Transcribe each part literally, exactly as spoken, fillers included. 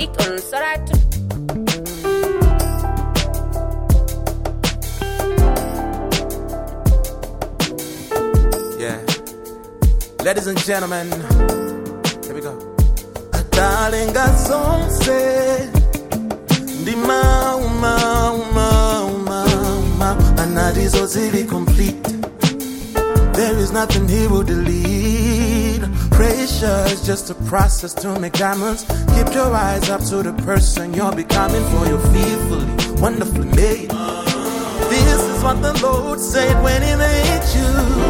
ikon sarat. Yeah. Ladies and gentlemen, here we go. Atalenga zonse Dima uma uma uma uma Anadizo zili complete. There is nothing he will delete. Pressure is just a process to make diamonds. Keep your eyes up to the person you're becoming, for you're fearfully, wonderfully made. This is what the Lord said when he made you.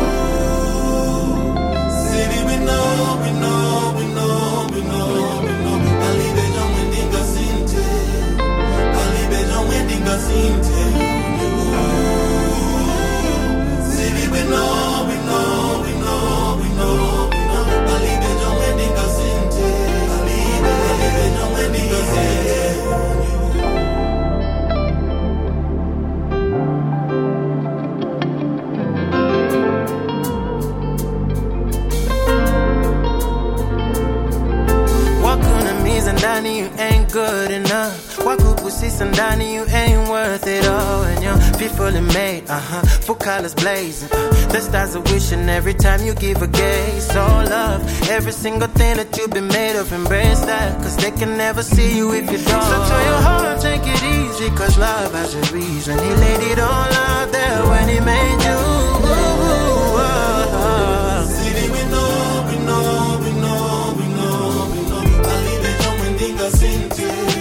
City, we know, we know, we know, we know, we know. Alibe John Wendinga Sinte. Alibe John Wendinga Sinte. City, we know, we know, we know, we know, we know. Alibe John Wendinga Sinte. Alibe, Alibe John Wendinga Sinte. Sandani, you ain't good enough. Wakupu si Sandani, you ain't worth it all. And you're fearfully made, uh-huh, full colors blazing, uh, the stars are wishing every time you give a gaze. So love every single thing that you've been made of. Embrace that, cause they can never see you if you don't. So tell your heart, take it easy, cause love has a reason. He laid it all out there when he made you. Ooh, ooh, oh, oh. City, we know, we know, we know, we know, we know. Alibe John Wendinga Sinte.